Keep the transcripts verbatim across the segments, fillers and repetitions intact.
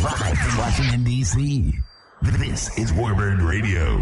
Live from Washington, D C, this is Warbird Radio.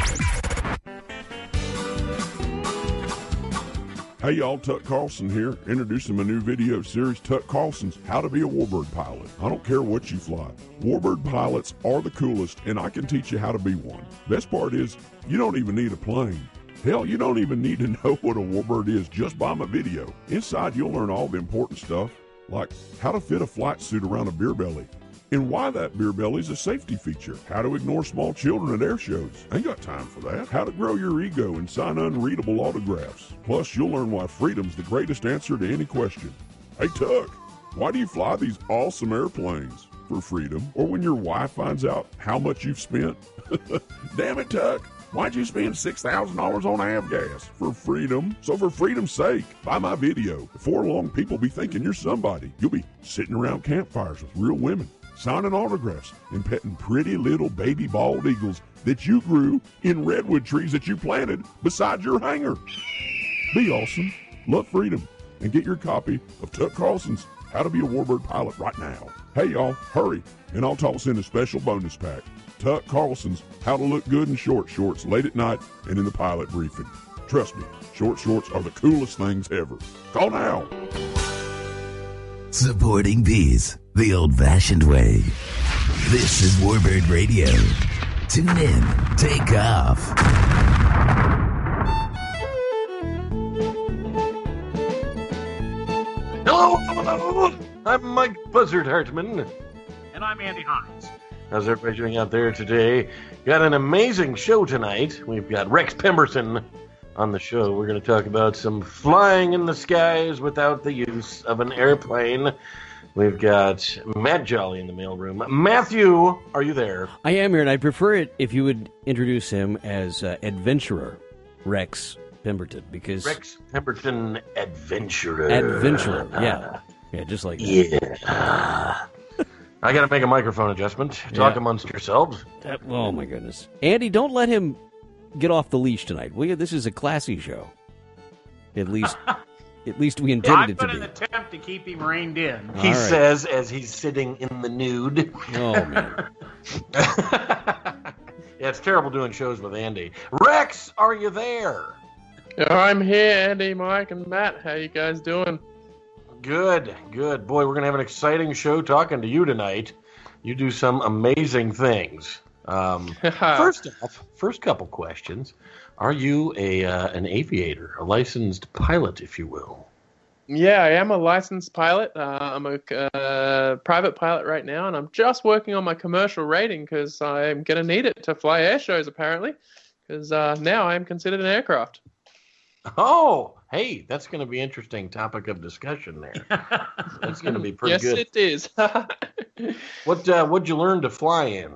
Hey y'all, Tuck Carlson here, introducing my new video series, Tuck Carlson's How to Be a Warbird Pilot. I don't care what you fly. Warbird pilots are the coolest, and I can teach you how to be one. Best part is, you don't even need a plane. Hell, you don't even need to know what a warbird is just by my video. Inside, you'll learn all the important stuff, like how to fit a flight suit around a beer belly, and why that beer belly is a safety feature, how to ignore small children at air shows. Ain't got time for that. How to grow your ego and sign unreadable autographs. Plus, you'll learn why freedom's the greatest answer to any question. Hey, Tuck, why do you fly these awesome airplanes? For freedom? Or when your wife finds out how much you've spent? Damn it, Tuck. Why'd you spend six thousand dollars on avgas? For freedom. So for freedom's sake, buy my video. Before long, people be thinking you're somebody. You'll be sitting around campfires with real women, signing autographs, and petting pretty little baby bald eagles that you grew in redwood trees that you planted beside your hangar. Be awesome, love freedom, and get your copy of Tuck Carlson's How to Be a Warbird Pilot right now. Hey y'all, hurry, and I'll toss in a special bonus pack. Tuck Carlson's How to Look Good in Short Shorts late at night and in the pilot briefing. Trust me, short shorts are the coolest things ever. Call now. Supporting peace the old-fashioned way. This is Warbird Radio. Tune in, take off. Hello, hello, I'm Mike Buzzard Hartman. And I'm Andy Hines. How's everybody doing out there today? Got an amazing show tonight. We've got Rex Pemberton on the show. We're going to talk about some flying in the skies without the use of an airplane. We've got Matt Jolly in the mailroom. Matthew, are you there? I am here, and I'd prefer it if you would introduce him as uh, Adventurer Rex Pemberton, because Rex Pemberton Adventurer. Adventurer, yeah. Yeah, just like that. Yeah. I got to make a microphone adjustment. Talk Yeah. amongst yourselves. That- oh, my goodness. Andy, don't let him get off the leash tonight. We, this is a classy show. At least at least we intended I've it to been be. an attempt to keep him reined in. He All right. says as he's sitting in the nude. Oh, man. Yeah, it's terrible doing shows with Andy. Rex, are you there? I'm here, Andy, Mike, and Matt. How you guys doing? Good, good. Boy, we're going to have an exciting show talking to you tonight. You do some amazing things. Um, first off, first couple questions. Are you a uh, an aviator, a licensed pilot, if you will? Yeah, I am a licensed pilot. Uh, I'm a uh, private pilot right now, and I'm just working on my commercial rating because I'm going to need it to fly air shows, apparently, because uh, now I'm considered an aircraft. Oh, hey, that's going to be an interesting topic of discussion there. That's going to be pretty yes, good. it is. What uh, what'd you learn to fly in?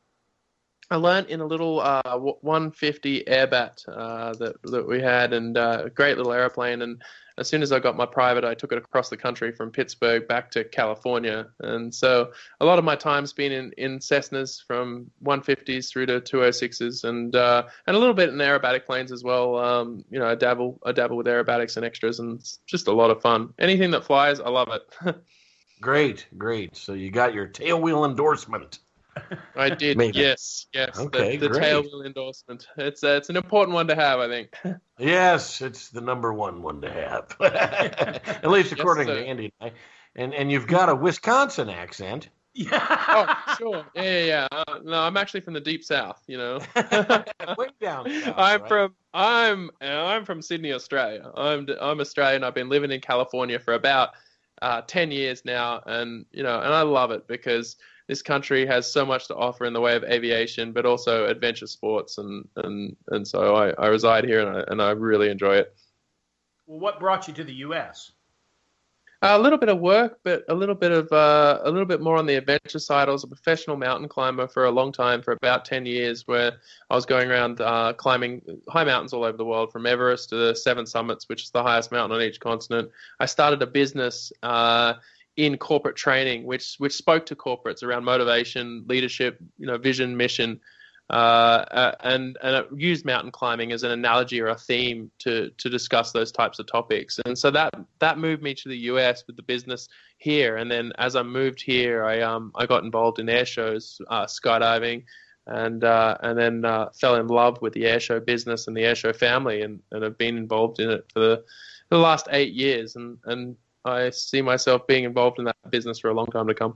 I learned in a little uh, one fifty Airbat uh, that that we had, and uh, a great little airplane. And as soon as I got my private, I took it across the country from Pittsburgh back to California. And so a lot of my time's been in, in Cessnas from one fifties through to two oh sixes, and uh, and a little bit in aerobatic planes as well. Um, you know, I dabble I dabble with aerobatics and extras, and it's just a lot of fun. Anything that flies, I love it. Great, great. So you got your tailwheel endorsement. I did, Maybe. yes, yes. Okay, the the great. tailwheel endorsement. It's uh, it's an important one to have, I think. Yes, it's the number one one to have. At least according sir. to Andy and I. And, and you've got a Wisconsin accent. Oh, sure. Yeah, yeah, yeah. Uh, no, I'm actually from the deep south, you know. Way down south, I'm right? from I'm uh, I'm from Sydney, Australia. I'm I'm Australian. I've been living in California for about uh, ten years now, and you know, and I love it because this country has so much to offer in the way of aviation, but also adventure sports, and and and so I, I reside here, and I and I really enjoy it. Well, what brought you to the U S? A little bit of work, but a little bit of uh, a little bit more on the adventure side. I was a professional mountain climber for a long time, for about ten years, where I was going around uh, climbing high mountains all over the world, from Everest to the Seven Summits, which is the highest mountain on each continent. I started a business uh, in corporate training, which which spoke to corporates around motivation, leadership, you know, vision, mission. uh, uh, and and it used mountain climbing as an analogy or a theme to to discuss those types of topics. And so that that moved me to the U S with the business here. And then as I moved here, I um I got involved in air shows, uh, skydiving, and uh, and then uh, fell in love with the air show business and the air show family, and, and have been involved in it for the, for the last eight years. And, and I see myself being involved in that business for a long time to come.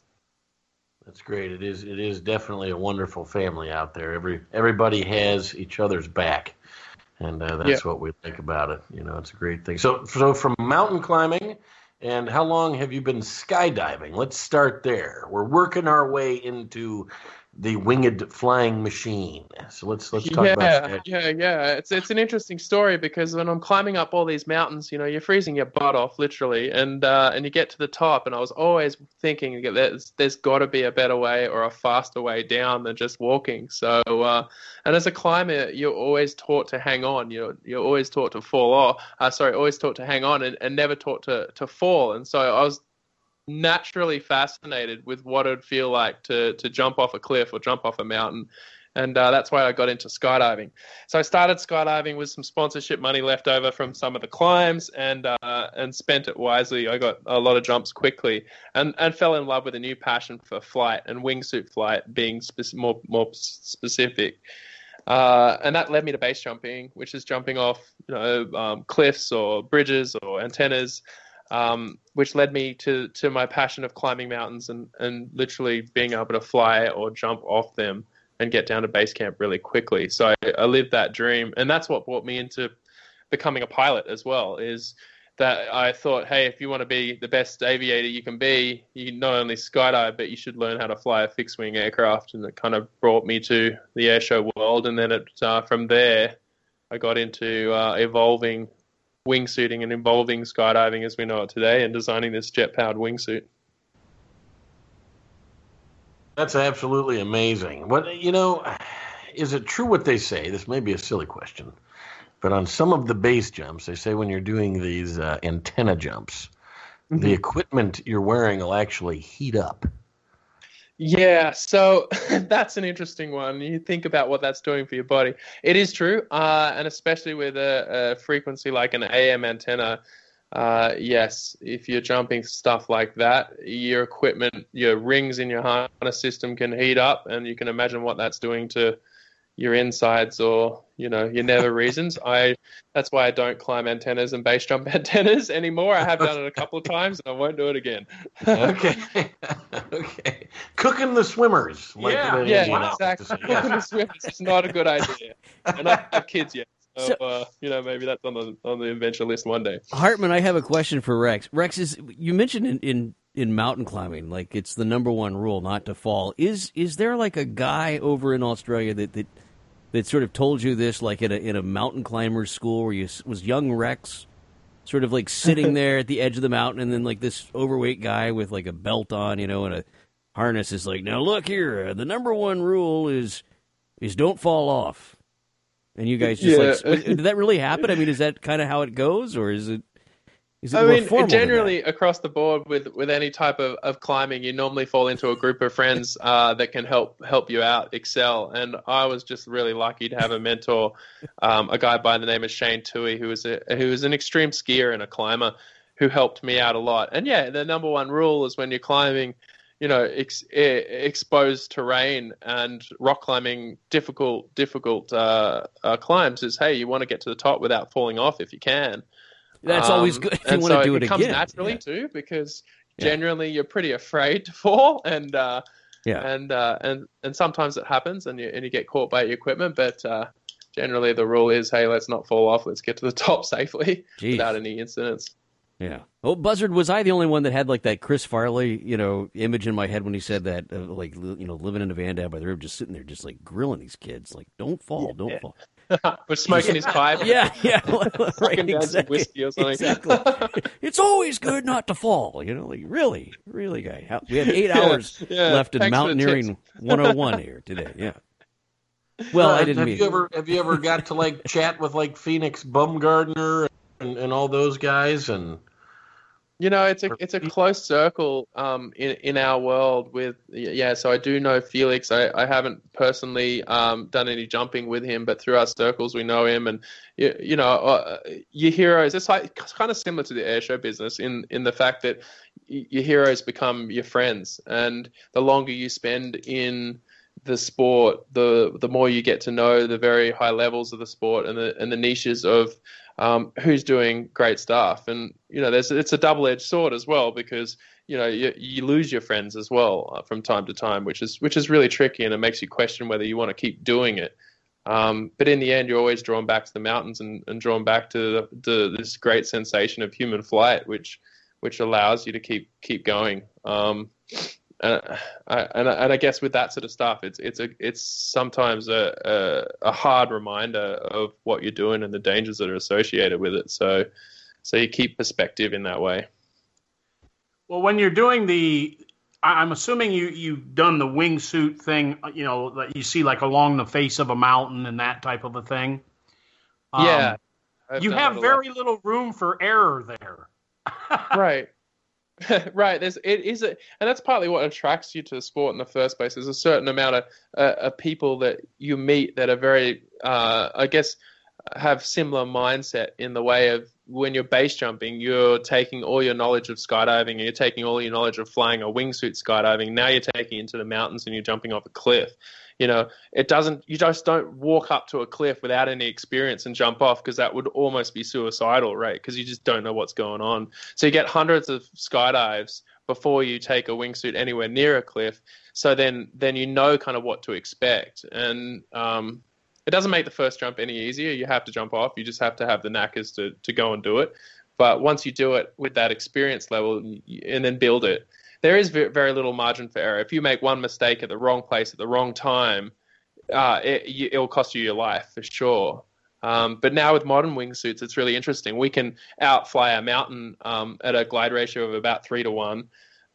That's great. It is. It is definitely a wonderful family out there. Every everybody has each other's back, and uh, that's yeah. what we like about it. You know, it's a great thing. So, so from mountain climbing, and how long have you been skydiving? Let's start there. We're working our way into the winged flying machine. So let's let's talk yeah, about that. Yeah, yeah. It's it's an interesting story because when I'm climbing up all these mountains, you know, you're freezing your butt off literally, and uh, and you get to the top, and I was always thinking there's there's got to be a better way or a faster way down than just walking. So uh, and as a climber, you're always taught to hang on. You're you're always taught to fall off. Uh, sorry, always taught to hang on, and, and never taught to to fall. And so I was naturally fascinated with what it would feel like to to jump off a cliff or jump off a mountain, and uh, that's why I got into skydiving. So I started skydiving with some sponsorship money left over from some of the climbs, and uh, and spent it wisely. I got a lot of jumps quickly, and, and fell in love with a new passion for flight and wingsuit flight, being spe- more more specific. Uh, and that led me to base jumping, which is jumping off you know um, cliffs or bridges or antennas. Um, which led me to, to my passion of climbing mountains and, and literally being able to fly or jump off them and get down to base camp really quickly. So I, I lived that dream, and that's what brought me into becoming a pilot as well, is that I thought, hey, if you want to be the best aviator you can be, you not only skydive, but you should learn how to fly a fixed-wing aircraft, and it kind of brought me to the airshow world, and then it, uh, from there I got into uh, evolving wingsuiting and involving skydiving as we know it today, and designing this jet-powered wingsuit. That's absolutely amazing. What you know, is it true what they say? This may be a silly question, but on some of the base jumps, they say when you're doing these uh, antenna jumps, mm-hmm. the equipment you're wearing will actually heat up. Yeah, so that's an interesting one. You think about what that's doing for your body. It is true, uh, and especially with a, a frequency like an A M antenna, uh, yes, if you're jumping stuff like that, your equipment, your rings in your harness system can heat up, and you can imagine what that's doing to your insides or, you know, your nether regions. I that's why I don't climb antennas and base jump antennas anymore. I have done it a couple of times, and I won't do it again. Okay. Okay. Cooking the swimmers. Like yeah, the, yeah, you know, exactly. Cooking the swimmers is not a good idea. And I don't have kids yet. So, so uh, you know, maybe that's on the on the adventure list one day. Hartman, I have a question for Rex. Rex, is you mentioned in, in, in mountain climbing, like it's the number one rule not to fall. Is is there like a guy over in Australia that that, that sort of told you this, like in a in a mountain climbers school, where you was young Rex, sort of like sitting there at the edge of the mountain, and then like this overweight guy with like a belt on, you know, and a harness is like, now look here, uh, the number one rule is is don't fall off. And you guys just yeah. like, did that really happen? I mean, is that kind of how it goes, or is it? Is it I more mean, formal generally across the board with, with any type of, of climbing, you normally fall into a group of friends uh, that can help help you out, excel. And I was just really lucky to have a mentor, um, a guy by the name of Shane Toohey, who was a who was an extreme skier and a climber, who helped me out a lot. And yeah, the number one rule is when you're climbing, you know, ex- exposed terrain and rock climbing, difficult, difficult uh, uh, climbs is, hey, you want to get to the top without falling off if you can. That's um, always good if you want so to do it, it again. It comes naturally yeah. too, because yeah. generally you're pretty afraid to fall, and uh, yeah, and uh, and and sometimes it happens, and you and you get caught by your equipment. But uh, generally the rule is, hey, let's not fall off. Let's get to the top safely Jeez. without any incidents. Yeah. Oh, Buzzard, was I the only one that had like that Chris Farley, you know, image in my head when he said that, uh, like, you know, living in a van down by the river, just sitting there, just like grilling these kids, like, don't fall, yeah, don't yeah. fall. But smoking his pipe. Yeah, yeah. right, down exactly. some whiskey or something. Exactly. It's always good not to fall, you know, like, really, really, guy. How, we have eight hours yeah, yeah. left in Thanks Mountaineering one oh one here today, yeah. Well, uh, I didn't have mean... you ever Have you ever got to, like, chat with, like, Phoenix Bumgardner and, and all those guys, and... You know, it's a it's a close circle um, in in our world. With yeah, so I do know Felix. I, I haven't personally um, done any jumping with him, but through our circles we know him. And you, you know, uh, your heroes. It's like it's kind of similar to the airshow business in in the fact that your heroes become your friends, and the longer you spend in the sport, the the more you get to know the very high levels of the sport and the and the niches of um, who's doing great stuff. And you know, there's it's a double-edged sword as well, because you know you, you lose your friends as well uh, from time to time, which is which is really tricky, and it makes you question whether you want to keep doing it. Um, but in the end, you're always drawn back to the mountains and, and drawn back to the, the, this great sensation of human flight, which which allows you to keep keep going. Um, Uh, I, and, I, and I guess with that sort of stuff, it's it's a it's sometimes a, a a hard reminder of what you're doing and the dangers that are associated with it. So so you keep perspective in that way. Well, when you're doing the, I- I'm assuming you you've done the wingsuit thing, you know, that you see like along the face of a mountain and that type of a thing. Um, Yeah, I've you done have it a very lot. little room for error there. Right. Right. There's it is a, and that's partly what attracts you to the sport in the first place. There's a certain amount of, uh, of people that you meet that are very, uh, I guess, have similar mindset in the way of when you're base jumping, you're taking all your knowledge of skydiving and you're taking all your knowledge of flying a wingsuit skydiving. Now you're taking it into the mountains and you're jumping off a cliff. You know, it doesn't, you just don't walk up to a cliff without any experience and jump off, because that would almost be suicidal, right? Because you just don't know what's going on. So you get hundreds of skydives before you take a wingsuit anywhere near a cliff. So then, then you know kind of what to expect. And um, it doesn't make the first jump any easier. You have to jump off. You just have to have the knackers to, to go and do it. But once you do it with that experience level and then build it, there is very little margin for error. If you make one mistake at the wrong place at the wrong time, uh, it, it will cost you your life for sure. Um, but now with modern wingsuits, it's really interesting. We can outfly a mountain um, at a glide ratio of about three to one,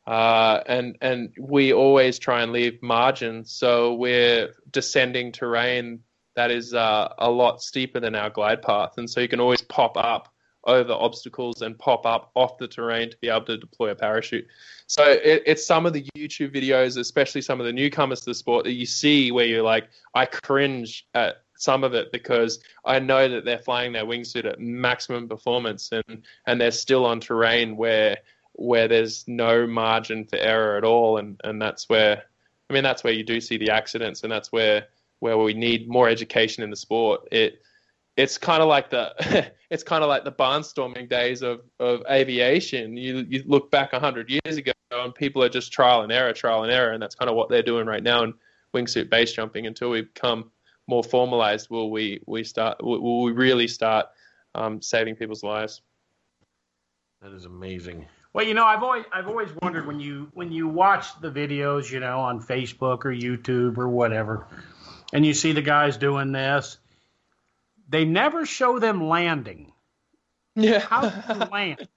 uh, and and we always try and leave margin. So we're descending terrain that is uh, a lot steeper than our glide path, and so you can always pop up over obstacles and pop up off the terrain to be able to deploy a parachute. So it, it's some of the YouTube videos, especially some of the newcomers to the sport, that you see where you're like, I cringe at some of it because I know that they're flying their wingsuit at maximum performance and, and they're still on terrain where where there's no margin for error at all. And, and that's where, I mean, that's where you do see the accidents, and that's where, where we need more education in the sport. It It's kind of like the it's kind of like the barnstorming days of, of aviation. You you look back a hundred years ago, and people are just trial and error, trial and error, and that's kind of what they're doing right now in wingsuit base jumping. Until we become more formalized, will we we start will we really start um, saving people's lives? That is amazing. Well, you know, I've always I've always wondered when you when you watch the videos, you know, on Facebook or YouTube or whatever, and you see the guys doing this. They never show them landing. Yeah. How do you land?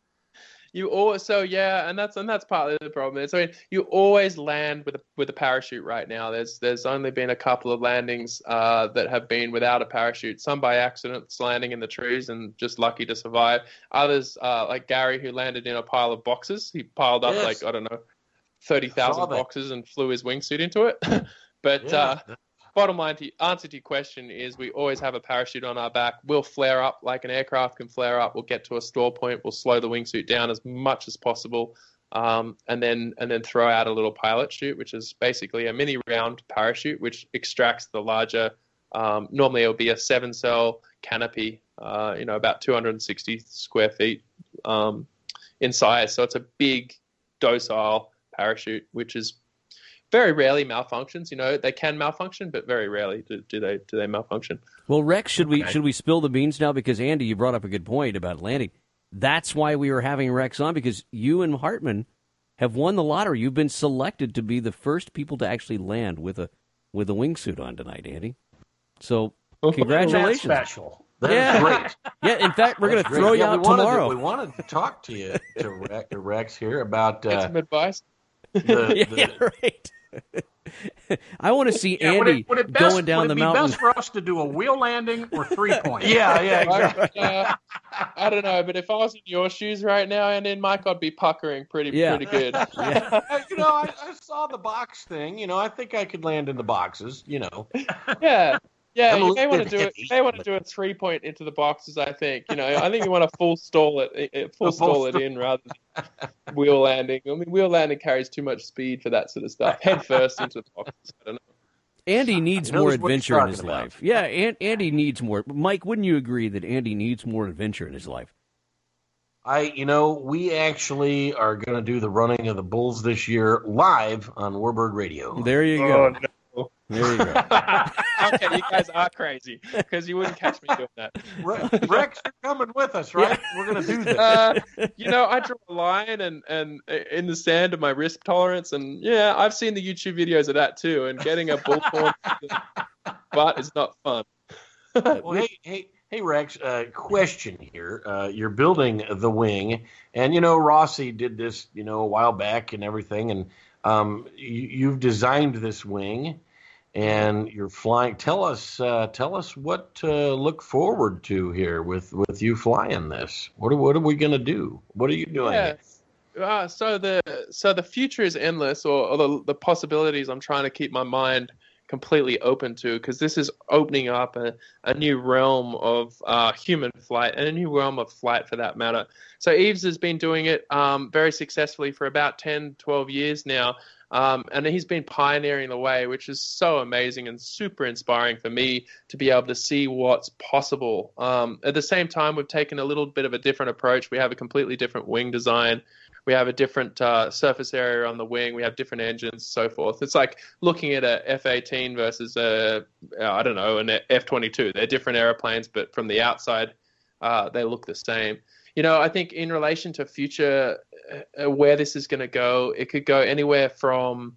You always, so yeah, and that's and that's partly the problem. So I mean, you always land with a with a parachute right now. There's there's only been a couple of landings uh, that have been without a parachute. Some by accident, landing in the trees and just lucky to survive. Others, uh, like Gary, who landed in a pile of boxes. He piled up Yes. like I don't know, thirty thousand boxes and flew his wingsuit into it. But Yeah. uh, bottom line, to answer to your question is we always have a parachute on our back. We'll flare up like an aircraft can flare up. We'll get to a stall point. We'll slow the wingsuit down as much as possible, um, and then and then throw out a little pilot chute, which is basically a mini round parachute, which extracts the larger. Um, normally, it will be a seven-cell canopy, uh, you know, about two hundred sixty square feet um, in size. So it's a big, docile parachute, which is very rarely malfunctions. You know, they can malfunction, but very rarely do, do they do they malfunction. Well, Rex, should we Okay. should we spill the beans now? Because Andy, you brought up a good point about landing. That's why we were having Rex on, because you and Hartman have won the lottery. You've been selected to be the first people to actually land with a with a wingsuit on tonight, Andy. So congratulations. That's special. That is Yeah. great. Yeah, in fact, we're going to That's great. throw you Yeah, out we wanted tomorrow. To, we wanted to talk to you, to Rex, to Rex here, about Get uh, some advice. the, yeah, the, yeah, right. I want to see Yeah, would Andy it, would it best, going down would it the be mountain. best for us to do a wheel landing or three point? Yeah, yeah, exactly. I, uh, I don't know, but if I was in your shoes right now, and then Mike, I'd be puckering pretty Yeah. pretty good. Yeah. You know, I, I saw the box thing. You know, I think I could land in the boxes. You know, Yeah. Yeah, I'm a you may little want bit to do it. heavy, You may want to but- do a three point into the boxes. I think you know. I think you want to full stall it, it- it, full A full stall it stall. in rather than wheel landing. I mean, wheel landing carries too much speed for that sort of stuff. Head first into the boxes. I don't know. Andy needs He knows more what he's adventure in talking his about. life. Yeah, An- Andy needs more. Mike, wouldn't you agree that Andy needs more adventure in his life? I, you know, we actually are going to do the running of the Bulls this year live on Warbird Radio. There you Oh, go. no. There you go. Okay, you guys are crazy because you wouldn't catch me doing that. Re- Rex, you're coming with us, right? We're going to do this. Uh, you know, I draw a line and, and in the sand of my risk tolerance, and yeah, I've seen the YouTube videos of that too. And getting a bullthorn butt is not fun. Well, hey, hey, hey, Rex. Uh, question here. Uh, you're building the wing, and you know Rossi did this, you know, a while back and everything, and um, you, you've designed this wing, and you're flying. Tell us, uh, tell us what to look forward to here with, with you flying this. What are, what are we gonna do? What are you doing? Yeah. Uh, so the so the future is endless, or, or the the possibilities. I'm trying to keep my mind completely open to, because this is opening up a, a new realm of uh, human flight and a new realm of flight for that matter. So Eves has been doing it um, very successfully for about ten, twelve years now. Um, and he's been pioneering the way, which is so amazing and super inspiring for me to be able to see what's possible. Um, at the same time, we've taken a little bit of a different approach. We have a completely different wing design. We have a different uh, surface area on the wing. We have different engines, so forth. It's like looking at a F eighteen versus a, I don't know, an F twenty-two. They're different airplanes, but from the outside, uh, they look the same. You know, I think in relation to future, uh, where this is going to go, it could go anywhere from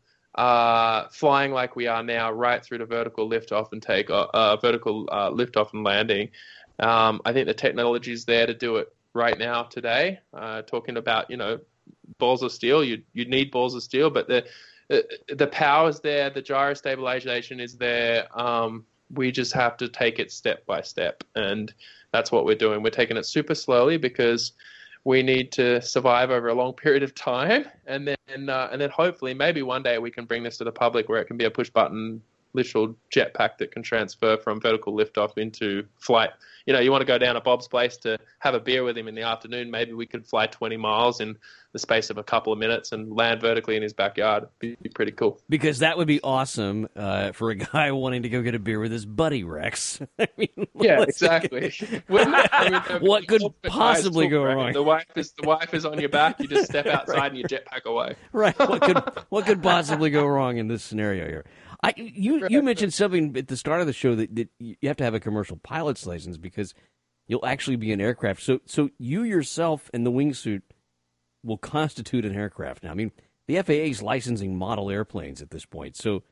uh, flying like we are now, right through to vertical liftoff and take uh, vertical uh, liftoff and landing. Um, I think the technology is there to do it right now today. Uh, talking about, you know, balls of steel, you you need balls of steel, but the the power is there, the gyro stabilization is there. Um, we just have to take it step by step, and that's what we're doing. We're taking it super slowly because we need to survive over a long period of time, and then uh, and then hopefully maybe one day we can bring this to the public where it can be a push button literal jetpack that can transfer from vertical liftoff into flight. You know, you want to go down to Bob's place to have a beer with him in the afternoon. Maybe we could fly twenty miles in the space of a couple of minutes and land vertically in his backyard. It'd be pretty cool. Because that would be awesome uh, for a guy wanting to go get a beer with his buddy, Rex. I mean, Yeah, let's- exactly. Wouldn't it? I mean, the- What the could ultimate possibly guy's go talk, right? wrong? The wife is the wife is on your back. You just step outside and you jetpack away. Right. What could what could possibly go wrong in this scenario here? I you you mentioned something at the start of the show that, that you have to have a commercial pilot's license because you'll actually be an aircraft. So so you yourself and the wingsuit will constitute an aircraft now. I mean, the F A A is licensing model airplanes at this point. So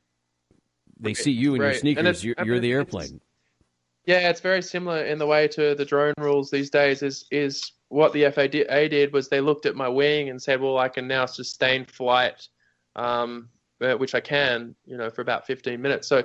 they see you in your Right. And sneakers, it's- you're, I you're mean, the it's- airplane. Yeah, it's very similar in the way to the drone rules these days. Is is what the F A A did was they looked at my wing and said, well, I can now sustain flight, um, uh, which I can, you know, for about fifteen minutes. So,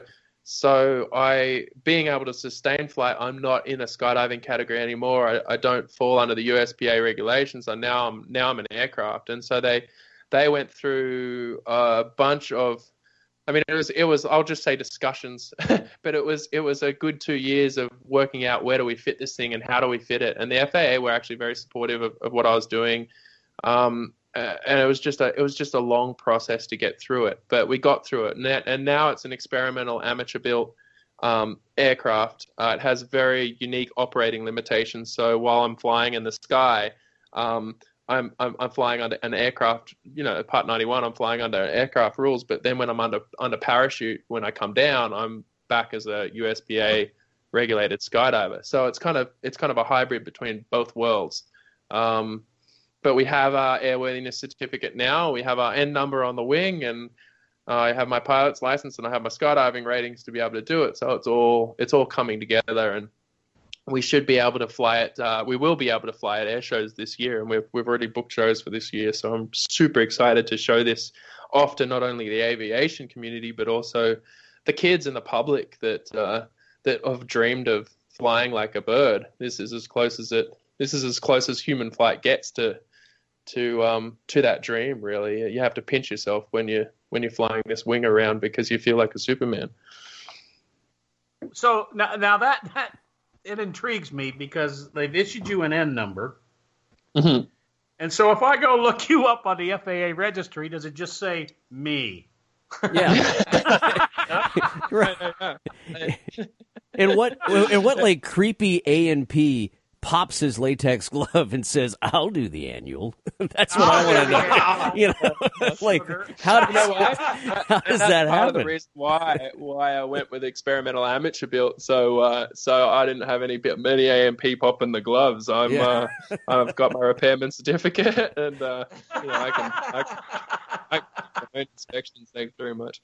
so I being able to sustain flight, I'm not in a skydiving category anymore. I, I don't fall under the U S P A regulations. And now I'm now I'm an aircraft. And so they they went through a bunch of I mean, it was, it was, I'll just say discussions, but it was, it was a good two years of working out where do we fit this thing and how do we fit it. And the F A A were actually very supportive of, of what I was doing. Um, uh, and it was just a, it was just a long process to get through it, but we got through it. And, that, and now it's an experimental amateur built, um, aircraft. Uh, it has very unique operating limitations. So while I'm flying in the sky, um, I'm, I'm I'm flying under an aircraft, you know, Part ninety-one, I'm flying under aircraft rules, but then when I'm under under parachute, when I come down, I'm back as a U S P A regulated skydiver. So it's kind of it's kind of a hybrid between both worlds. Um, but we have our airworthiness certificate now. We have our N number on the wing, and I have my pilot's license, and I have my skydiving ratings to be able to do it. So it's all it's all coming together, and we should be able to fly it. Uh, we will be able to fly at air shows this year, and we've we've already booked shows for this year. So I'm super excited to show this often not only the aviation community, but also the kids and the public that uh, that have dreamed of flying like a bird. This is as close as it. This is as close as human flight gets to to um, to that dream. Really, you have to pinch yourself when you when you're flying this wing around because you feel like a Superman. So now, now that that it intrigues me because they've issued you an N number. Mm-hmm. And so if I go look you up on the F A A registry, does it just say me? Yeah. Right. And what and what like creepy A and P pops his latex glove and says, "I'll do the annual." That's what I want to know. You know, like how does, You know what? how does That's that part happen? of the reason why why I went with experimental amateur built. So uh, so I didn't have any bit many A M P pop in the gloves. I'm Yeah. uh, I've got my repairman certificate, and uh, you know I can I can, I can do my own inspections. Thanks very much.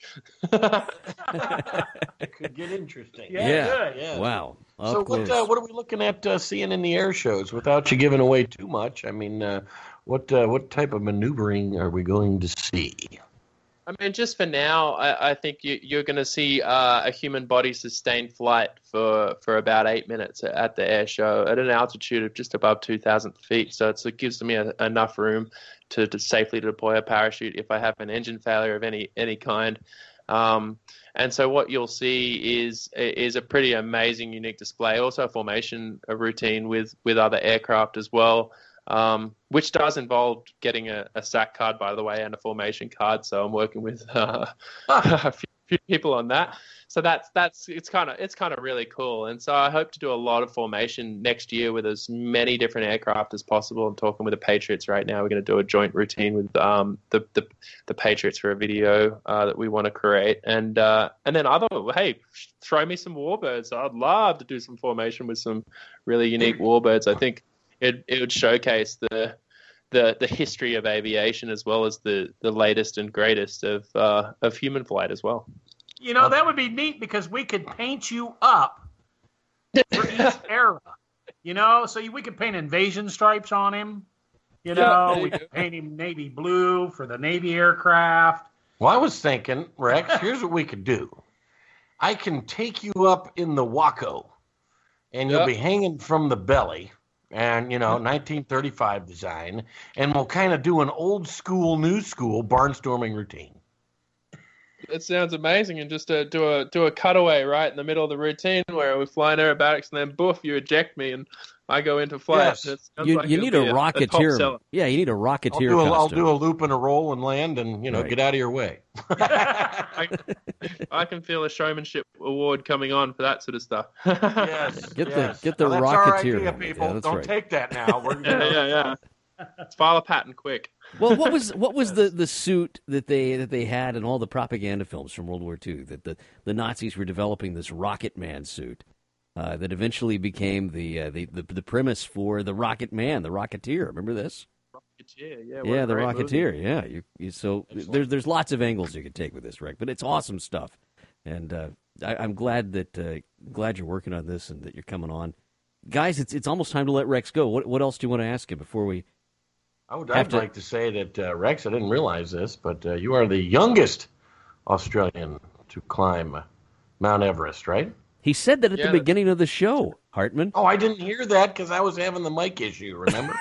It could get interesting. Yeah, Yeah. good. Yeah. Wow. Up So what close. uh, what are we looking at uh, seeing in the air shows without you giving away too much? I mean, uh, what uh, what type of maneuvering are we going to see? I mean, just for now, I, I think you, you're going to see uh, a human body sustained flight for, for about eight minutes at the air show at an altitude of just above two thousand feet. So it's, it gives me a, enough room to, to safely deploy a parachute if I have an engine failure of any any kind. Um, and so what you'll see is is a pretty amazing, unique display. Also a formation a routine with, with other aircraft as well. Um, which does involve getting a, a S A C card, by the way, and a formation card. So I'm working with uh, a few, few people on that. So that's that's it's kind of it's kind of really cool. And so I hope to do a lot of formation next year with as many different aircraft as possible. I'm talking with the Patriots right now. We're going to do a joint routine with um, the, the the Patriots for a video uh, that we want to create. And uh, and then other hey, throw me some warbirds. I'd love to do some formation with some really unique warbirds. I think. It, it would showcase the, the the history of aviation as well as the, the latest and greatest of uh, of human flight as well. You know, that would be neat because we could paint you up for each era. You know, so we could paint invasion stripes on him. You know, Yeah, we could paint him navy blue for the Navy aircraft. Well, I was thinking, Rex, here's what we could do. I can take you up in the Waco, and you'll Yep. be hanging from the belly. And, you know, nineteen thirty-five design, and we'll kind of do an old school, new school barnstorming routine. It sounds amazing, and just to do a do a cutaway right in the middle of the routine where we fly in aerobatics, and then boof, you eject me, and I go into flight. Yes. It sounds You, like you it'll need a be top rocketeer. seller. Yeah, you need a I'll rocketeer do, a, I'll costume. do a loop and a roll and land and, you know, Right. get out of your way. I, I can feel a showmanship award coming on for that sort of stuff. Yes. Get the- yes. get the Now, that's our Rocketeer idea, on it. people. Yeah, that's Don't right. take that now. We're yeah, yeah, yeah. Let's file a patent quick. Well, what was what was the, the suit that they that they had in all the propaganda films from World War Two? That the, the Nazis were developing this Rocket Man suit uh, that eventually became the, uh, the the the premise for the Rocket Man, the Rocketeer. Remember this? Rocketeer, yeah. what Yeah, a the great Rocketeer. movie. Yeah, you, you so there's there's lots of angles you could take with this, Rick. But it's awesome stuff, and uh, I, I'm glad that uh, glad you're working on this and that you're coming on, guys. It's it's almost time to let Rex go. What what else do you want to ask him before we? I would Have I'd to- like to say that, uh, Rex, I didn't realize this, but uh, you are the youngest Australian to climb Mount Everest, right? He said that at Yeah, the that- beginning of the show, Hartman. Oh, I didn't hear that because I was having the mic issue, remember?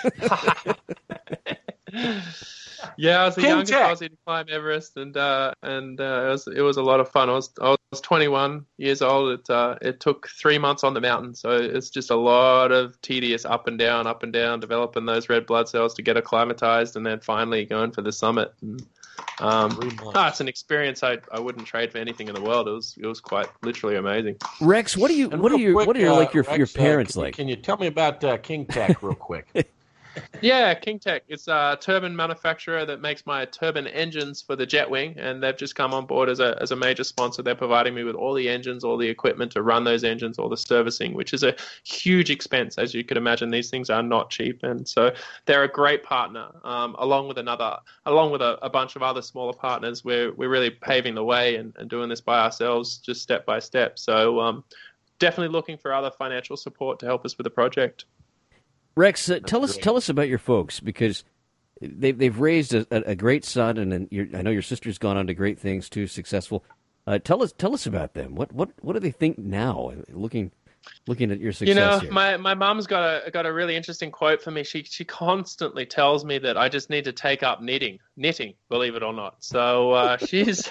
Yeah, I was the King youngest Jack. Aussie to climb Everest, and uh, and uh, it was it was a lot of fun. I was I was twenty-one years old. It uh, it took three months on the mountain, so it's just a lot of tedious up and down, up and down, developing those red blood cells to get acclimatized, and then finally going for the summit. And, um, Three months. ah, it's an experience I I wouldn't trade for anything in the world. It was it was quite literally amazing. Rex, what do you And what are real your quick, what are your uh, like your Rex, your uh, parents can you- like? Can you tell me about uh, King Tech real quick? Yeah, King Tech. It's a turbine manufacturer that makes my turbine engines for the Jetwing, and they've just come on board as a as a major sponsor. They're providing me with all the engines, all the equipment to run those engines, all the servicing, which is a huge expense, as you could imagine. These things are not cheap, and so they're a great partner. Um, along with another, along with a, a bunch of other smaller partners, we're we're really paving the way and, and doing this by ourselves, just step by step. So um, definitely looking for other financial support to help us with the project. Rex, uh, tell us great. tell us about your folks because they've they've raised a, a great son, and, and you're, I know your sister's gone on to great things too, successful. Uh, tell us tell us about them. What what what do they think now? Looking looking at your success. You know, here. my my mom's got a got a really interesting quote for me. She she constantly tells me that I just need to take up knitting, knitting, believe it or not. So uh, she's.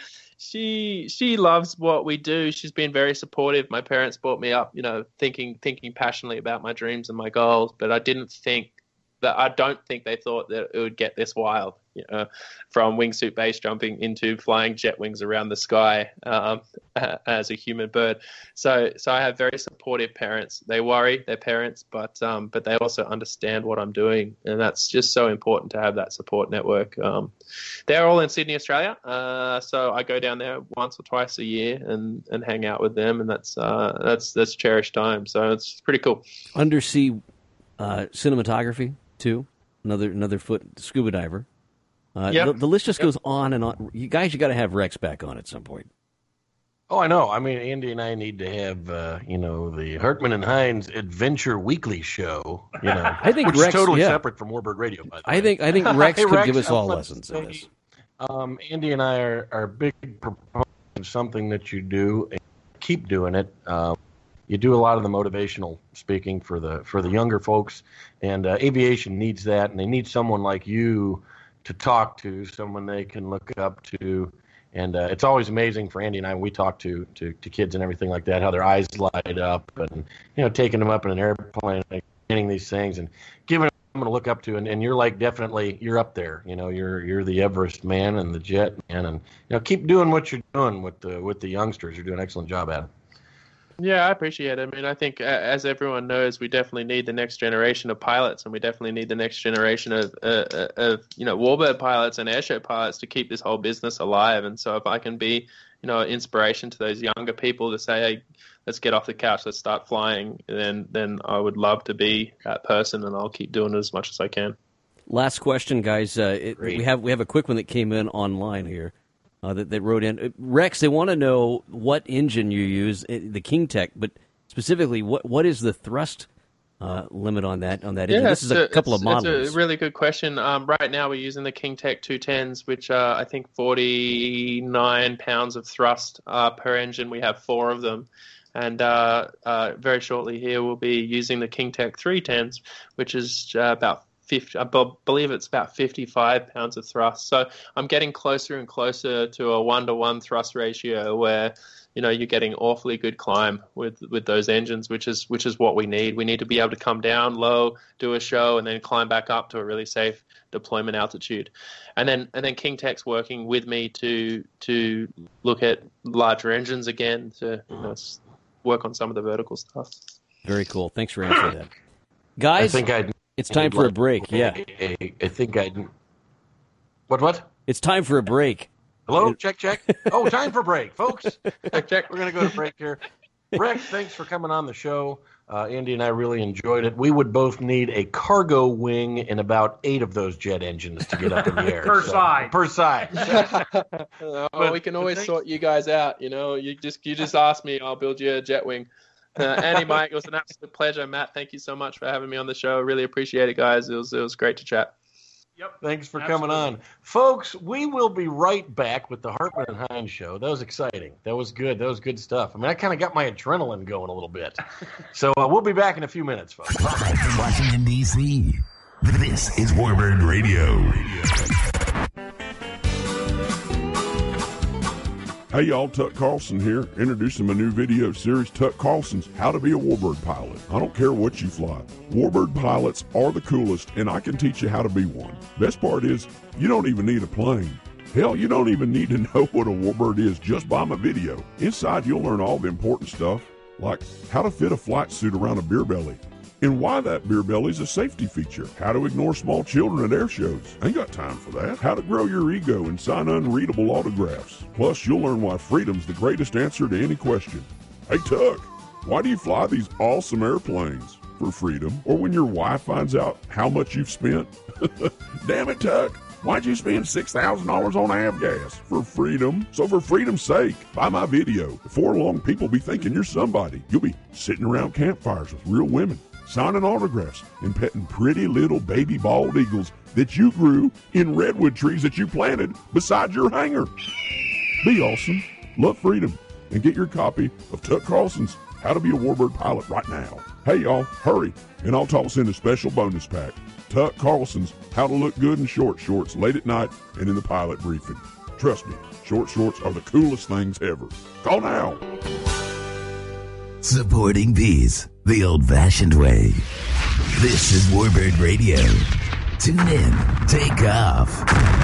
She she loves what we do. She's been very supportive. My parents brought me up, you know, thinking thinking passionately about my dreams and my goals. But I didn't think that I don't think they thought that it would get this wild. You know, from wingsuit base jumping into flying jet wings around the sky um, as a human bird. So so I have very supportive parents. They worry, they're parents, but um, but they also understand what I'm doing, and that's just so important to have that support network. Um, they're all in Sydney, Australia, uh, so I go down there once or twice a year and, and hang out with them, and that's uh, that's that's cherished time. So it's pretty cool. Undersea uh, cinematography too. Another another foot scuba diver. Uh, yep. the, the list just yep. goes on and on. You guys, you got to have Rex back on at some point. Oh, I know. I mean, Andy and I need to have, uh, you know, the Hartman and Hines Adventure Weekly show. You know, I think which Rex, is totally yeah. separate from Warbird Radio. By the I way. think I think Rex Hey, could Rex, give us all let's lessons say, in this. Um, Andy and I are, are big proponents of something that you do. And keep doing it. Um, you do a lot of the motivational speaking for the for the younger folks, and uh, aviation needs that, and they need someone like you to talk to, someone they can look up to. And uh, it's always amazing for Andy and I when we talk to, to, to kids and everything like that, how their eyes light up, and, you know, taking them up in an airplane, like, getting these things and giving them to look up to. And, and you're like, definitely, you're up there. You know, you're you're the Everest man and the jet man. And, you know, keep doing what you're doing with the, with the youngsters. You're doing an excellent job at it. Yeah, I appreciate it. I mean, I think, uh, as everyone knows, we definitely need the next generation of pilots, and we definitely need the next generation of, uh, of you know, warbird pilots and airshow pilots to keep this whole business alive. And so if I can be, you know, inspiration to those younger people to say, hey, let's get off the couch, let's start flying, then then I would love to be that person, and I'll keep doing it as much as I can. Last question, guys. Uh, it, we have we have a quick one that came in online here. Uh, that, that wrote in. Rex, they want to know what engine you use, the King Tech, but specifically, what what is the thrust uh, limit on that on that engine? Yeah, This is a, a couple it's, of models. It's a really good question. Um, right now, we're using the King Tech two tens, which are, I think, forty-nine pounds of thrust uh, per engine. We have four of them. And uh, uh, very shortly here, we'll be using the King Tech three tens, which is uh, about fifty, I believe it's about fifty-five pounds of thrust. So I'm getting closer and closer to a one-to-one thrust ratio where, you know, you're getting awfully good climb with, with those engines, which is which is what we need. We need to be able to come down low, do a show, and then climb back up to a really safe deployment altitude. And then and then King Tech's working with me to to look at larger engines again, to, you know, work on some of the vertical stuff. Very cool. Thanks for answering that. Guys, I think I'd, it's time for a break. Yeah. I, I think I'd... What, what? It's time for a break. Hello? Check, check. Oh, time for break, folks. Check, check. We're going to go to break here. Rex, thanks for coming on the show. Uh, Andy and I really enjoyed it. We would both need a cargo wing and about eight of those jet engines to get up in the air. Per so, side. Per side. oh, But- we can always thanks. sort you guys out. You know, you just you just ask me, I'll build you a jet wing. Uh, Andy, Mike, it was an absolute pleasure. Matt, thank you so much for having me on the show. Really appreciate it, guys. It was it was great to chat. Yep. Thanks for Absolutely. coming on. Folks, we will be right back with the Hartman and Hines show. That was exciting. That was good. That was good stuff. I mean, I kind of got my adrenaline going a little bit. So uh, we'll be back in a few minutes, folks. Live from Washington, D C, this is Warbird Radio. Hey y'all, Tuck Carlson here, introducing my new video series, Tuck Carlson's How to Be a Warbird Pilot. I don't care what you fly. Warbird pilots are the coolest, and I can teach you how to be one. Best part is, you don't even need a plane. Hell, you don't even need to know what a warbird is just by my video. Inside, you'll learn all the important stuff, like how to fit a flight suit around a beer belly, and why that beer belly is a safety feature. How to ignore small children at air shows. Ain't got time for that. How to grow your ego and sign unreadable autographs. Plus, you'll learn why freedom's the greatest answer to any question. Hey, Tuck, why do you fly these awesome airplanes? For freedom? Or when your wife finds out how much you've spent? Damn it, Tuck. Why'd you spend six thousand dollars on avgas? For freedom. So for freedom's sake, buy my video. Before long, people be thinking you're somebody. You'll be sitting around campfires with real women, signing autographs, and petting pretty little baby bald eagles that you grew in redwood trees that you planted beside your hangar. Be awesome, love freedom, and get your copy of Tuck Carlson's How to Be a Warbird Pilot right now. Hey, y'all, hurry, and I'll toss in a special bonus pack. Tuck Carlson's How to Look Good in Short Shorts late at night and in the pilot briefing. Trust me, short shorts are the coolest things ever. Call now. Supporting bees the old-fashioned way. This is Warbird Radio. Tune in. Take off.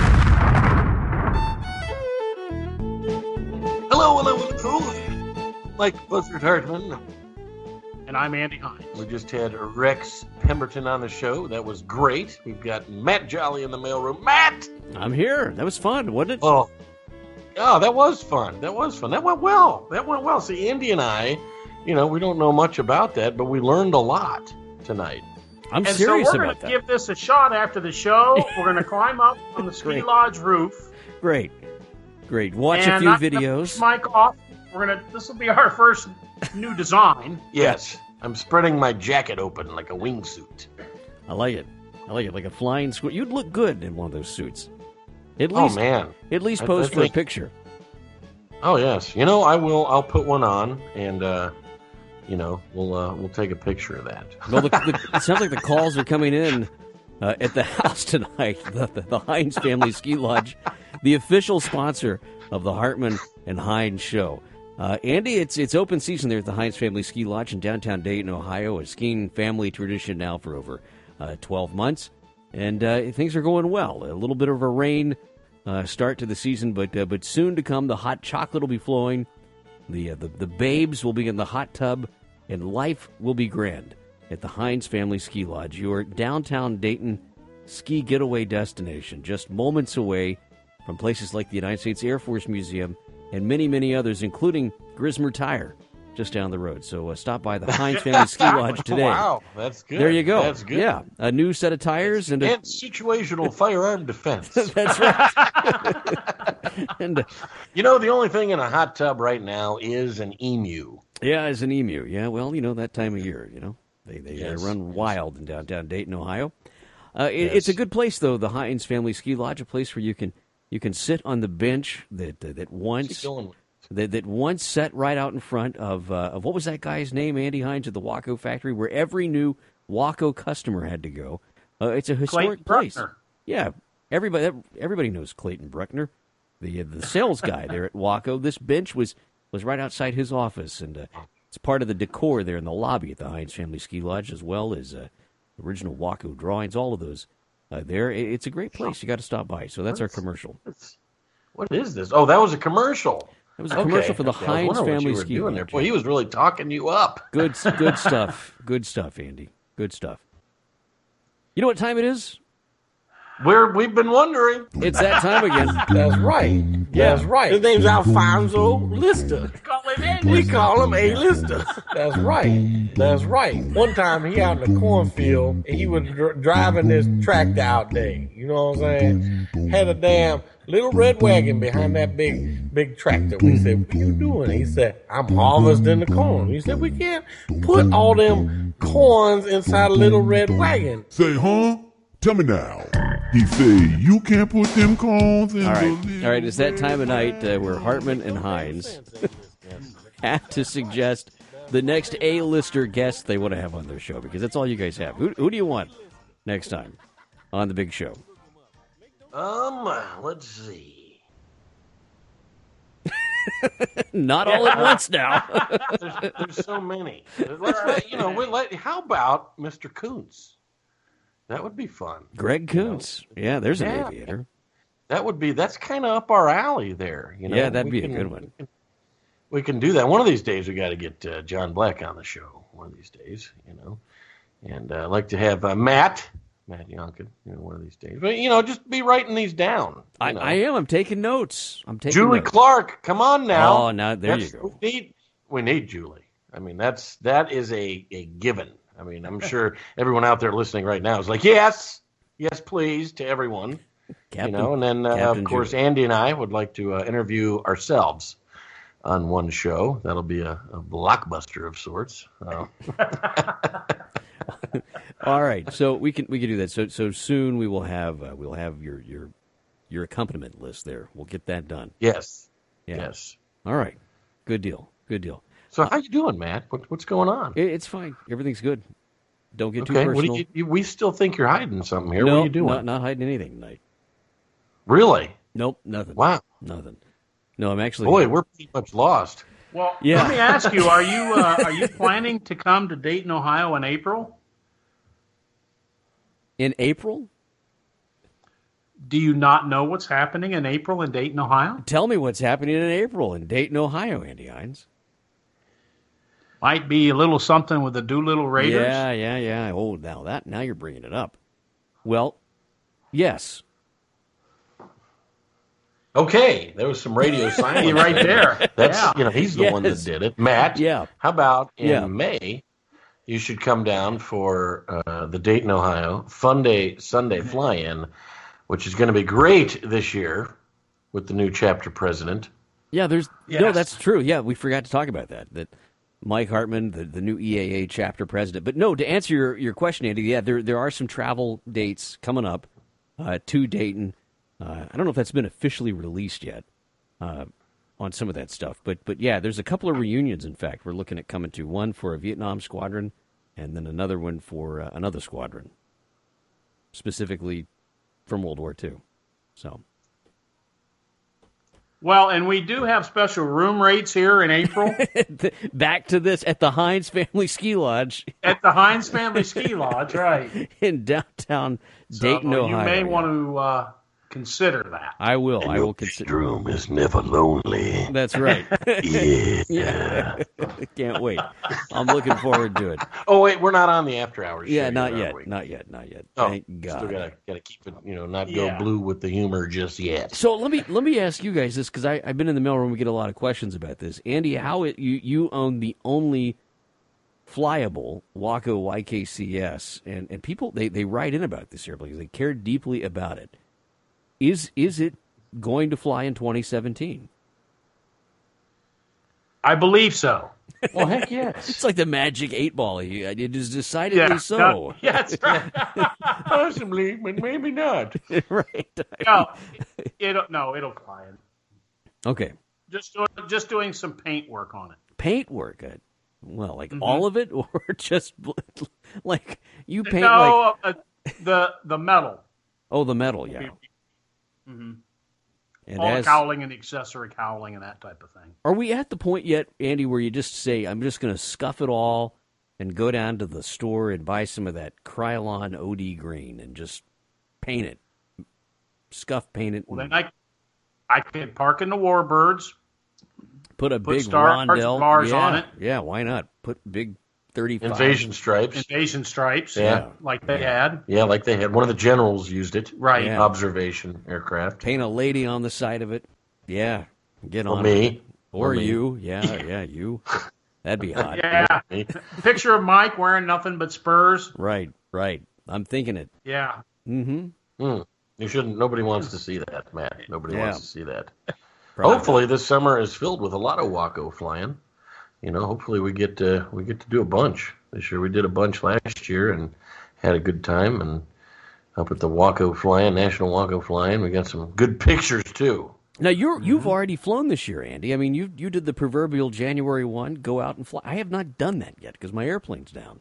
Hello, hello, hello. Mike Buzzard Hartman. And I'm Andy Hines. We just had Rex Pemberton on the show. That was great. We've got Matt Jolly in the mailroom. Matt! I'm here. That was fun, wasn't it? Oh, oh, that was fun. That was fun. That went well. That went well. See, Andy and I, you know, we don't know much about that, but we learned a lot tonight. I'm and serious so we're about gonna that. give this a shot after the show. We're going to climb up on the ski Great. lodge roof. Great. Great. Watch and a few not videos. Gonna push Mike off. We're gonna. This will be our first new design. Yes. I'm spreading my jacket open like a wingsuit. I like it. I like it. Like a flying squirrel. You'd look good in one of those suits. At Oh, least, man. At least I- pose I for a think- picture. Oh, yes. You know, I will. I'll put one on, and, uh, you know, we'll uh, we'll take a picture of that. Well, the, the, it sounds like the calls are coming in uh, at the house tonight. The, the, the Hines Family Ski Lodge, the official sponsor of the Hartman and Hines Show. Uh, Andy, it's it's open season there at the Hines Family Ski Lodge in downtown Dayton, Ohio. A skiing family tradition now for over uh, twelve months, and uh, things are going well. A little bit of a rain uh, start to the season, but uh, but soon to come. The hot chocolate will be flowing. The, uh, the the babes will be in the hot tub, and life will be grand at the Hines Family Ski Lodge, your downtown Dayton ski getaway destination, just moments away from places like the United States Air Force Museum and many, many others, including Grismer Tire, just down the road. So uh, stop by the Hines Family Ski Lodge today. Wow, that's good. There you go. That's good. Yeah, a new set of tires and a, And situational firearm defense. that's right. and uh, You know, the only thing in a hot tub right now is an emu. yeah, as an emu. Yeah, well, you know that time of year. You know they they Yes, uh, run yes. wild in downtown Dayton, Ohio. Uh, it, Yes. It's a good place, though. The Hines Family Ski Lodge, a place where you can you can sit on the bench that uh, that once Keep going. that, that once sat right out in front of uh, of what was that guy's name, Andy Hines at the Waco factory, where every new Waco customer had to go. Uh, it's a historic Clayton place. Bruckner. Yeah, everybody everybody knows Clayton Bruckner, the uh, the sales guy there at Waco. This bench was was right outside his office, and uh, it's part of the decor there in the lobby at the Hines Family Ski Lodge, as well as uh, original Waco drawings. All of those uh, there. It- It's a great place. You got to stop by. So that's our commercial. What is this? Oh, that was a commercial. That was a commercial for the Okay, I was Hines wondering what Family you were Ski doing there. Lodge. Boy, he was really talking you up. Good, good stuff. Good stuff, Andy. Good stuff. You know what time it is? We're, we've been wondering. It's that time again. That's right. That's right. His name's Alfonso Lister. We call him A-Lister. That's right. That's right. One time he out in the cornfield and he was dr- driving this tractor out there. You know what I'm saying? Had a damn little red wagon behind that big, big tractor. We said, what you doing? He said, I'm harvesting the corn. We said, we can't put all them corns inside a little red wagon. Say, huh? Tell me now. He say, you can't put them corns in All right. the All right. It's that time of night uh, where Hartman and Hines have to suggest the next A-lister guest they want to have on their show, because that's all you guys have. Who, who do you want next time on the big show? Um, let's see. Not all at once now. There's, there's so many. Let's let, you know, we let, how about Mister Koontz? That would be fun. Greg Koontz. Yeah, there's an Yeah. aviator. That would be, that's kind of up our alley there. You know? Yeah, that'd We be a can- good one. We can, we can do that. One of these days we got to get uh, John Black on the show. One of these days, you know. And uh, I'd like to have uh, Matt, Matt Yonkin, you know, one of these days. But, you know, just be writing these down. you I, know. I am. I'm taking notes. I'm taking Julie notes. Clark, come on now. Oh, now there That's- you go. We need, we need Julie. I mean, that's that is a, a given. I mean, I'm sure everyone out there listening right now is like, yes, yes, please, to everyone. Captain, you know, and then uh, Captain of course Julie. Andy and I would like to uh, interview ourselves on one show. That'll be a, a blockbuster of sorts. Uh, All right, so we can we can do that. So so soon we will have uh, we'll have your your your accompaniment list there. We'll get that done. Yes. Yeah. Yes. All right. Good deal. Good deal. So how you doing, Matt? What, what's going on? It, it's fine. Everything's good. Don't get Okay. too What personal. do you, you, we still think you're hiding something here. no, what are you doing? Not, not hiding anything tonight. Really? Nope, nothing. Wow. Nothing. No, I'm actually. Boy, we're pretty much lost. Well, Yeah. let me ask you: Are you uh, are you planning to come to Dayton, Ohio, in April? In April? Do you not know what's happening in April in Dayton, Ohio? Tell me what's happening in April in Dayton, Ohio, Andy Hines. Might be a little something with the Doolittle Raiders. Yeah, yeah, yeah. Oh, now that now you're bringing it up. Well, yes. Okay, there was some radio silence right there. That's Yeah. you know he's the Yes. one that did it. Matt, Yeah. how about in Yeah. May? You should come down for uh, the Dayton, Ohio Fun Day Sunday Fly-In, which is going to be great this year with the new chapter president. Yeah, there's no, Yes. that's true. Yeah, we forgot to talk about that. That Mike Hartman, the, the new E A A chapter president. But no, to answer your, your question, Andy, yeah, there there are some travel dates coming up uh, to Dayton. Uh, I don't know if that's been officially released yet uh, on some of that stuff, but but yeah, there's a couple of reunions. In fact, we're looking at coming to one for a Vietnam squadron, and then another one for uh, another squadron, specifically from World War Two. So. Well, and we do have special room rates here in April Back to this at the Hines Family Ski Lodge at the Hines Family Ski Lodge, right? in downtown So Dayton, you Ohio. may want to uh, consider that. I will. I will consider. Room is never lonely. That's right. Yeah. Yeah. Can't wait. I'm looking forward to it. Oh wait, we're not on the after hours. Yeah, show not are yet. we? Not yet. Not yet. Oh, Thank Still God. gotta gotta keep it, you know, not Yeah. go blue with the humor just yet. So let me let me ask you guys this because I've been in the mailroom. We get a lot of questions about this. Andy, how it, you you own the only flyable Waco Y K C S, and, and people they, they write in about this airplane because they care deeply about it. Is is it going to fly in twenty seventeen? I believe so. Well, heck yes. It's like the magic eight ball. It is decidedly Yeah, so. no, yeah, that's right. Possibly, but maybe not. Right. No, it'll no, it'll fly in. Okay. Just doing just doing some paint work on it. Paint work. uh, Well, like Mm-hmm. all of it, or just like you paint like no, uh, the the metal, oh the metal, yeah. mm-hmm. And all as, the cowling and the accessory cowling and that type of thing. are we at the point yet, Andy, where you just say, "I'm just going to scuff it all and go down to the store and buy some of that Krylon O D green and just paint it, scuff paint it, Well, and then I I could park in the Warbirds, put a put big stars, rondelle bars yeah, on it. Yeah, why not? Put big thirty-five Invasion stripes. invasion stripes, Yeah. like they had. Yeah, like they had. One of the generals used it. Right. Yeah. Observation aircraft. paint a lady on the side of it. Yeah, get Or on me. it. Or, Or me. you. Yeah, yeah, you. That'd be hot. Yeah. Me. Picture of Mike wearing nothing but spurs. Right, right. I'm thinking it. Yeah. Mm-hmm. Hmm. You shouldn't. Nobody wants to see that, Matt. Nobody Yeah. wants to see that. Probably. Hopefully, this summer is filled with a lot of Waco flying. You know, hopefully we get to we get to do a bunch this year. We did a bunch last year and had a good time. And up at the Waco flying, National Waco flying, we got some good pictures too. Now you're you've already flown this year, Andy. I mean, you you did the proverbial January one, go out and fly. I have not done that yet because my airplane's down.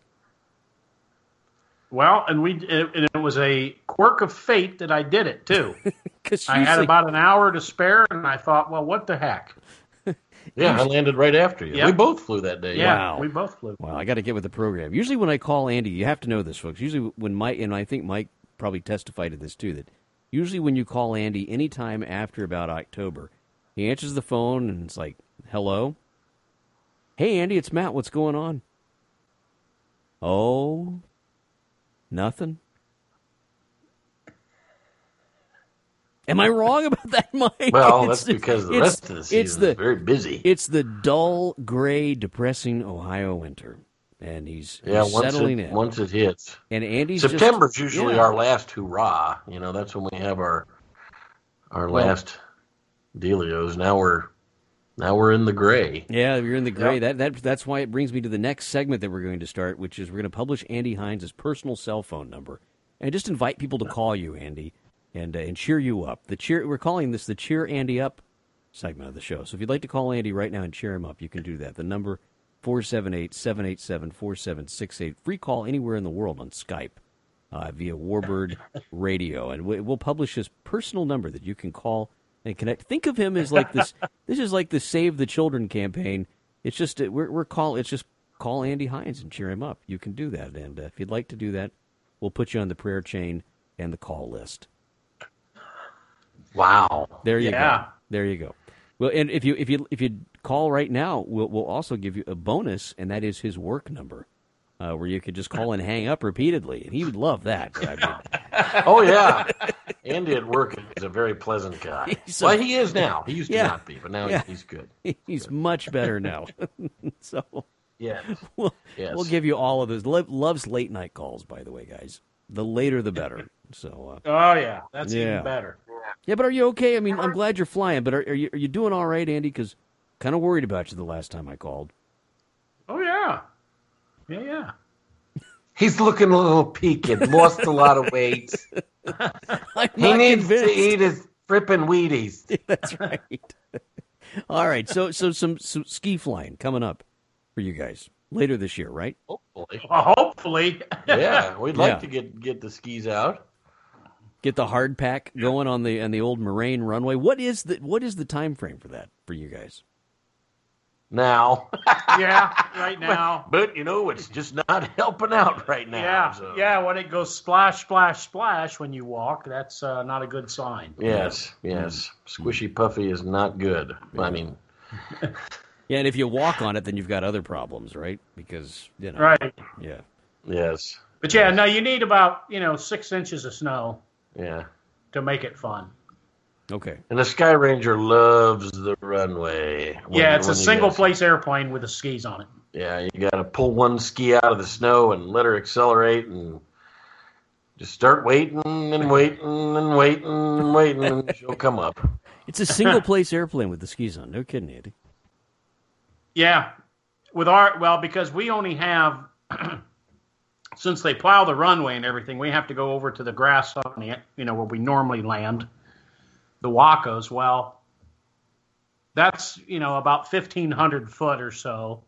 Well, and we it, and it was a quirk of fate that I did it too. Because I had about an hour to spare, and I thought, well, what the heck? Yeah, I landed right after you. Yep. We both flew that day. Yeah, Wow. we both flew. Well, I got to get with the program. Usually when I call Andy, you have to know this, folks. Usually when Mike, and I think Mike probably testified to this too, that usually when you call Andy anytime after about October, he answers the phone and it's like, hello? Hey, Andy, it's Matt. What's going on? Oh, nothing? Am I wrong about that, Mike? Well, It's- that's because the it's- rest of the season it's the, is very busy. It's the dull, gray, depressing Ohio winter, and he's, Yeah, he's once settling it, in. once it hits. And Andy's September's just, usually yeah. our last hurrah. You know, that's when we have our our Well- last dealios. Now we're Now we're in the gray. Yeah, you're in the gray. Yep. That that that's why it brings me to the next segment that we're going to start, which is we're going to publish Andy Hines' personal cell phone number, and just invite people to call you, Andy, and uh, and cheer you up. The cheer we're calling this the Cheer Andy Up segment of the show. So if you'd like to call Andy right now and cheer him up, you can do that. The number four seven eight, seven eight seven, four seven six eight. Free call anywhere in the world on Skype uh, via Warbird Radio, and we, we'll publish his personal number that you can call and connect. Think of him as like this. This is like the Save the Children campaign. It's just we're we're call. It's just call Andy Hines and cheer him up. You can do that, and uh, if you'd like to do that, we'll put you on the prayer chain and the call list. Wow! There you Yeah. go. There you go. Well, and if you if you if you call right now, we'll we'll also give you a bonus, and that is his work number, uh, where you could just call and hang up repeatedly, and he would love that. I mean, Oh yeah, Andy at work is a very pleasant guy. He's a- well, he is now. He used to Yeah. not be, but now Yeah. he's good. he's much better now. So Yes. we'll, Yes. we'll give you all of those. Lo- loves late night calls, by the way, guys. The later, the better. So uh, Oh yeah, that's Yeah. even better. yeah, but are you okay? I mean, I'm glad you're flying, but are, are you are you doing all right, Andy? Because kind of worried about you the last time I called. Oh yeah, yeah, yeah. He's looking a little peaked. Lost a lot of weight. I'm He not needs convinced. to eat his frippin' Wheaties. That's right. All right, so so some, some ski flying coming up for you guys later this year, right? Hopefully. Well, hopefully. Yeah, we'd like Yeah. to get get the skis out. Get the hard pack going on the on the old Moraine runway. What is the what is the time frame for that for you guys? Now. Yeah, right now. But, you know, it's just not helping out right now. Yeah, so. yeah. When it goes splash, splash, splash when you walk, that's uh, not a good sign. Yes, yes. Squishy Puffy is not good. I mean, Yeah, and if you walk on it, then you've got other problems, right? Because you know, Right. Yeah, yes. But yeah, no, you need about you know six inches of snow Yeah. to make it fun. okay. And the Sky Ranger loves the runway. When- Yeah, it's a when you single guys- place airplane with the skis on it. Yeah, you got to pull one ski out of the snow and let her accelerate and just start waiting and waiting and waiting and waiting and she'll come up. It's a single place airplane with the skis on. No kidding, Andy. Yeah, with our well because we only have since they plow the runway and everything, we have to go over to the grass on the you know where we normally land, the Wacos. Well, that's you know about fifteen hundred foot or so,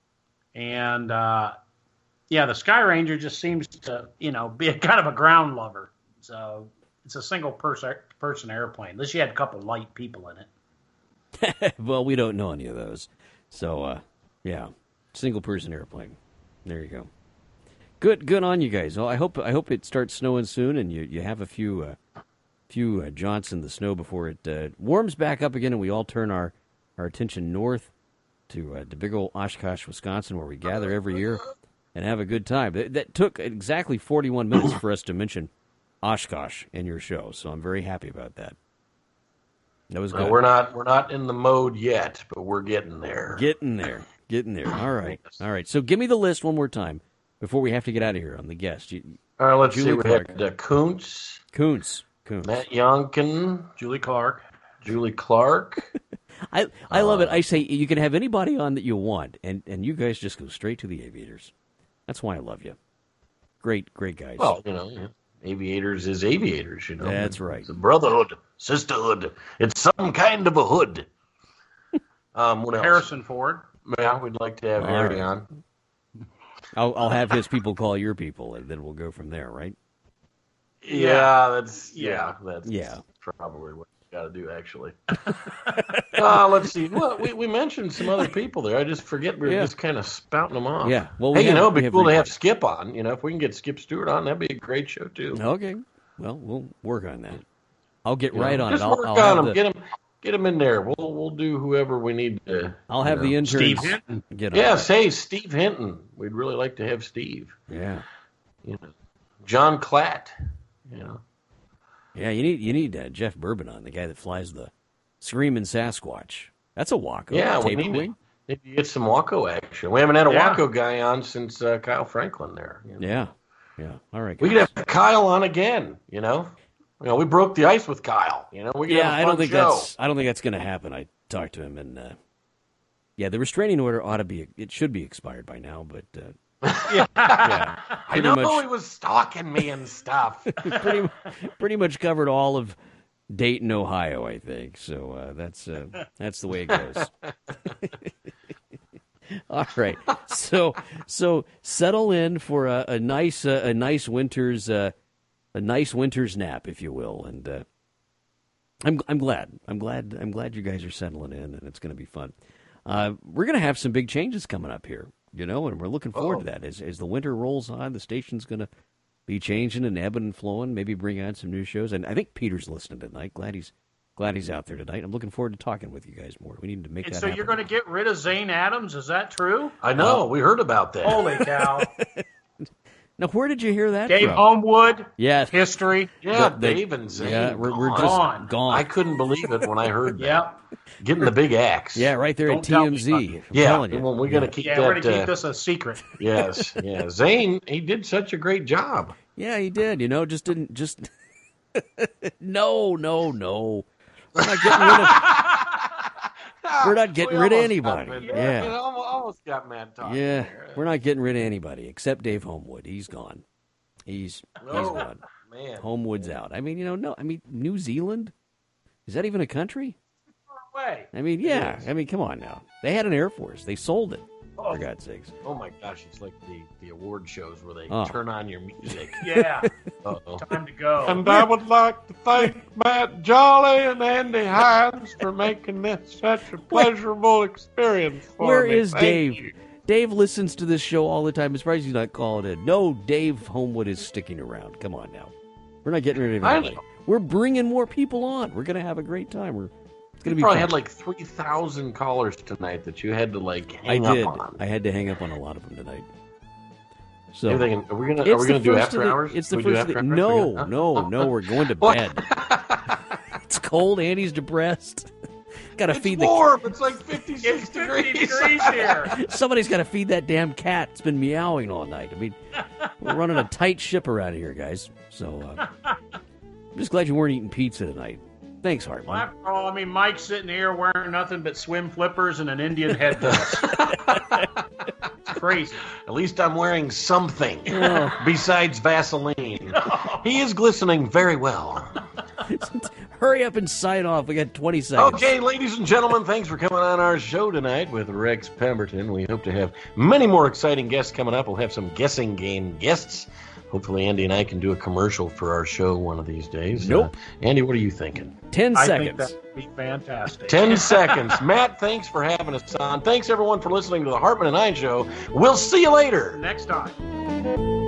and uh, yeah, the Sky Ranger just seems to you know be a kind of a ground lover. So it's a single person person airplane. Unless you had a couple light people in it. Well, we don't know any of those. So, uh, yeah, single person airplane. There you go. Good, good on you guys. Well, I hope I hope it starts snowing soon, and you, you have a few uh, few uh, jaunts in the snow before it uh, warms back up again, and we all turn our, our attention north to uh, to big old Oshkosh, Wisconsin, where we gather every year and have a good time. That, that took exactly forty-one minutes for us to mention Oshkosh in your show, so I'm very happy about that. That was Well, good. we're not we're not in the mode yet, but we're getting there. Getting there. Getting there. All right. All right. So give me the list one more time before we have to get out of here on the guest. You, All right, let's Julie see. We Clark. had uh, Kuntz, Koontz. Koontz. Matt Yonkin, Julie Clark. Julie Clark. I, I love it. I say you can have anybody on that you want, and, and you guys just go straight to the aviators. That's why I love you. Great, great guys. Well, you know, yeah. Aviators is aviators, you know. That's right. It's a brotherhood, sisterhood. It's some kind of a hood. Um, what else? Harrison Ford. Yeah, we'd like to have All Harry right. on. I'll, I'll have his people call your people, and then we'll go from there, right? Yeah, that's yeah, Yeah. that's Yeah. probably what you got to do. Actually, uh, let's see. Well, we, we mentioned some other people there. I just forget. We We're Yeah. just kind of spouting them off. Yeah. Well, we hey, you have- know, it'd we be have cool to have replays. Skip on. You know, if we can get Skip Stewart on, that'd be a great show too. Okay. Well, we'll work on that. I'll get You right know, on just it. I'll, work I'll on have him. the, Get him. Get him in there. We'll we'll do whoever we need to. I'll have you the know. interns Steve Hinton. get on Yes, that. hey, Steve Hinton. We'd really like to have Steve. Yeah. You know, John Klatt. You know, Yeah, you need you need uh, Jeff Bourbon on, the guy that flies the Screaming Sasquatch. That's a Waco. yeah, we taper need wing. to maybe get some Waco action. We haven't had a Yeah. Waco guy on since uh, Kyle Franklin there. you know. Yeah, yeah. All right. We guys. could have Kyle on again. You know, you know, we broke the ice with Kyle. You know, we could Yeah, have a I don't fun think show. that's I don't think that's going to happen. I talked to him, and uh, Yeah, the restraining order ought to be, it should be expired by now, but uh, Yeah. yeah, I know much, he was stalking me and stuff. pretty, pretty much covered all of Dayton, Ohio, I think. So uh, that's uh, that's the way it goes. All right, so so settle in for a, a nice uh, a nice winter's uh, a nice winter's nap, if you will, and uh, I'm I'm glad I'm glad I'm glad you guys are settling in, and it's going to be fun. Uh, we're going to have some big changes coming up here, you know, and we're looking forward Uh-oh. to that. As as the winter rolls on, the station's going to be changing and ebbing and flowing, maybe bring on some new shows. And I think Peter's listening tonight. Glad he's glad he's out there tonight. I'm looking forward to talking with you guys more. We need to make and that so happen. You're going to get rid of Zane Adams? Is that true? I know. We heard about that. Holy cow. Now, where did you hear that Dave from? Homewood? Yes. History? Yeah, The- the- Dave and Zane. Yeah, we're, we're gone. just Gone. gone. I couldn't believe it when I heard that. Yeah. Getting the big axe. Yeah, right there Don't at tell T M me Z. about I'm Yeah, telling you. well, we're going to keep Yeah, that. we're going to keep uh, this a secret. Yes, yeah. Zane, he did such a great job. Yeah, he did. You know, just didn't just. no, no, no. We're not getting rid of. We're not getting We rid of almost anybody. got mad. Yeah. You know, almost, almost got mad talking. Yeah, there. we're not getting rid of anybody except Dave Homewood. He's gone. He's he's Oh, gone. man. Homewood's out. I mean, you know, no. I mean, New Zealand, is that even a country? Way. I mean, yeah. I mean, come on now. They had an air force. They sold it. Oh. For God's sakes. Oh my gosh, it's like the, the award shows where they Oh. turn on your music. Yeah. Uh-oh. Time to go. And I would like to thank Matt Jolly and Andy Hines for making this such a pleasurable experience for Where me. is Thank Dave? you. Dave listens to this show all the time. I'm surprised he's not calling in. No, Dave Homewood is sticking around. Come on now. We're not getting rid of I anybody. know. We're bringing more people on. We're going to have a great time. We're It's going to You be probably fun. had like three thousand callers tonight that you had to like I hang did. up on. I had to hang up on a lot of them tonight. So You're thinking, are we gonna it's are we the gonna do first after of the- hours? It's the Can we do first. Of after the, hours? no, We gonna- no, no. We're going to What? bed. It's cold. Andy's depressed. Got to It's feed warm. It's like fifty-six It's fifty degrees. degrees here. the. Somebody's got to feed that damn cat. It's been meowing all night. I mean, we're running a tight ship around here, guys. So uh, I'm just glad you weren't eating pizza tonight. Thanks, Hartman. Well, after all, I mean, Mike's sitting here wearing nothing but swim flippers and an Indian headdress. It's crazy. At least I'm wearing something Oh. besides Vaseline. He is glistening very well. Hurry up and sign off. We got twenty seconds. Okay, ladies and gentlemen, thanks for coming on our show tonight with Rex Pemberton. We hope to have many more exciting guests coming up. We'll have some guessing game guests. Hopefully, Andy and I can do a commercial for our show one of these days. Nope. Uh, Andy, what are you thinking? Ten I seconds. think that would be fantastic. Ten seconds. Matt, thanks for having us on. Thanks, everyone, for listening to the Hartman and I Show. We'll see you later. Next time.